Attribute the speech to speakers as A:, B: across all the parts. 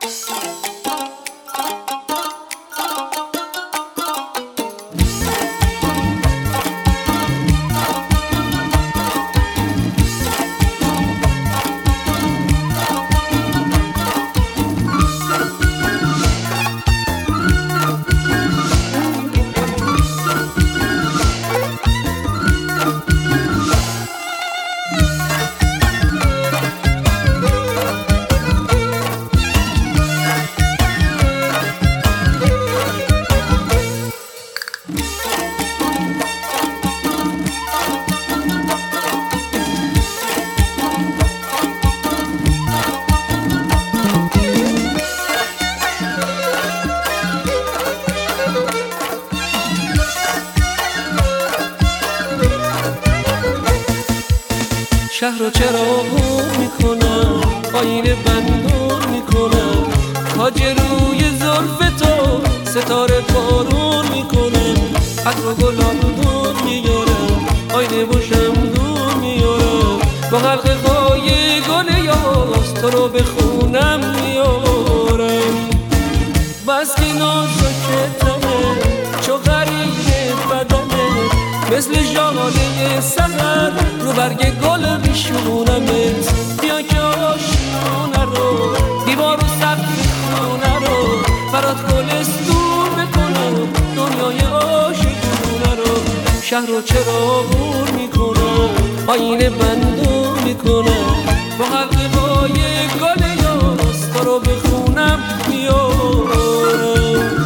A: شهر رو چراغون میکنم، آینه بندون میکنم، تاج روی زلف تو ستاره بارون میکنم، عطر و گلابون میارم، آینه و شمدون میارم، با حلقه های گل یاس تو رو به خونم میارم. بس که نازکتمه چو غریب بدنه، مثل ژاله سحر رو برگ گل میشونمت. بیا که آشونه رو دیوار و سقف خونه رو برات گلستون بکنم، دنیای عاشقونه رو. شهر رو چراغون میکنم، آینه بندون میکنم، با حلقه های گل یاس تو رو به خونم میارم.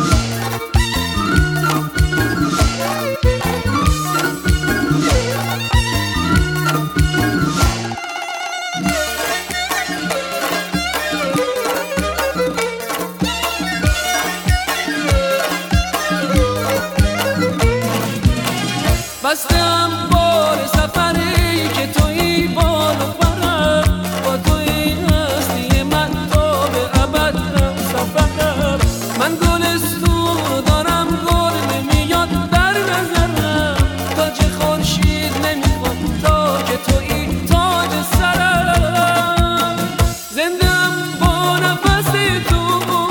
A: بستم بار سفری که تویی بال و برم، با تویی هستی من تا به ابد هم سفرم. من گلستون دارم گل نمیاد در نظرم، تاج خورشید نمیخواد تا که تویی تاج سرم. زندم با نفس تو،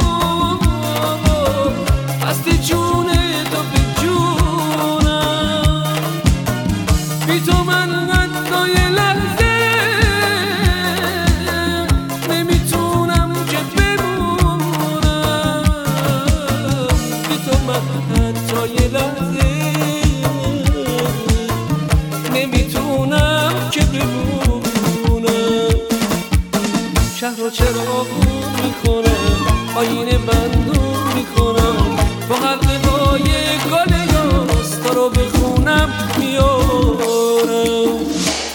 A: هستی جون تو به جونم، بی تو من حتی یه لحظه نمیتونم که بمونم، بی تو من حتی یه لحظه نمیتونم که بمونم. شهر رو چراغون میکنم، آینه بندون میکنم، با حلقه های گل یاس تو رو به خونم میارم.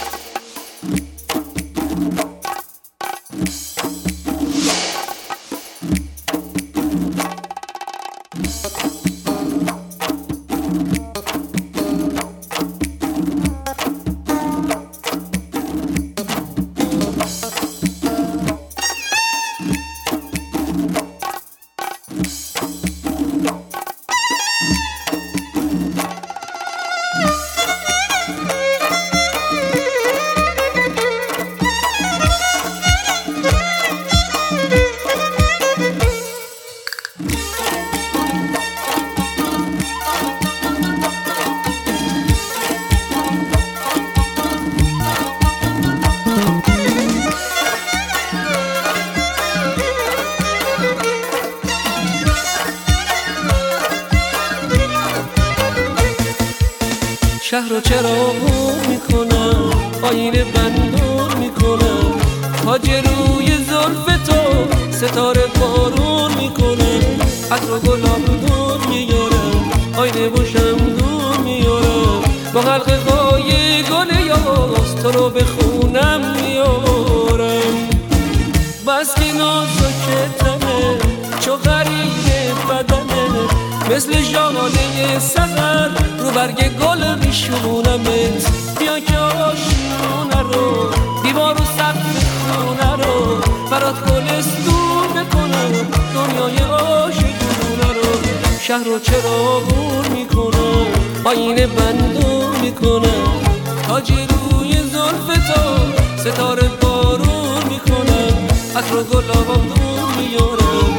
A: شهر رو چراغون میکنم، آینه بندون میکنم، تاج روی زلف تو ستاره بارون میکنم، عطر و گلابون میارم، آینه و شمدون میارم، با حلقه های گل یاس تو رو به خونم میارم. بس که نازکتمه چو غریب بدنه، مثل ژاله سحر رو برگ گل میشونمت. بیا که آشونه رو دیوار و سقف خونه رو برات گلستون بکنم، دنیای عاشقونه رو. شهر رو چراغون میکنم، آینه بندون میکنم، تاج روی زلف تو ستاره بارون میکنم، عطر و گلابون میارم،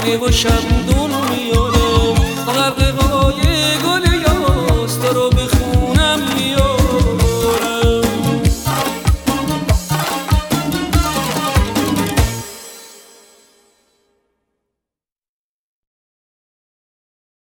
A: و شب دور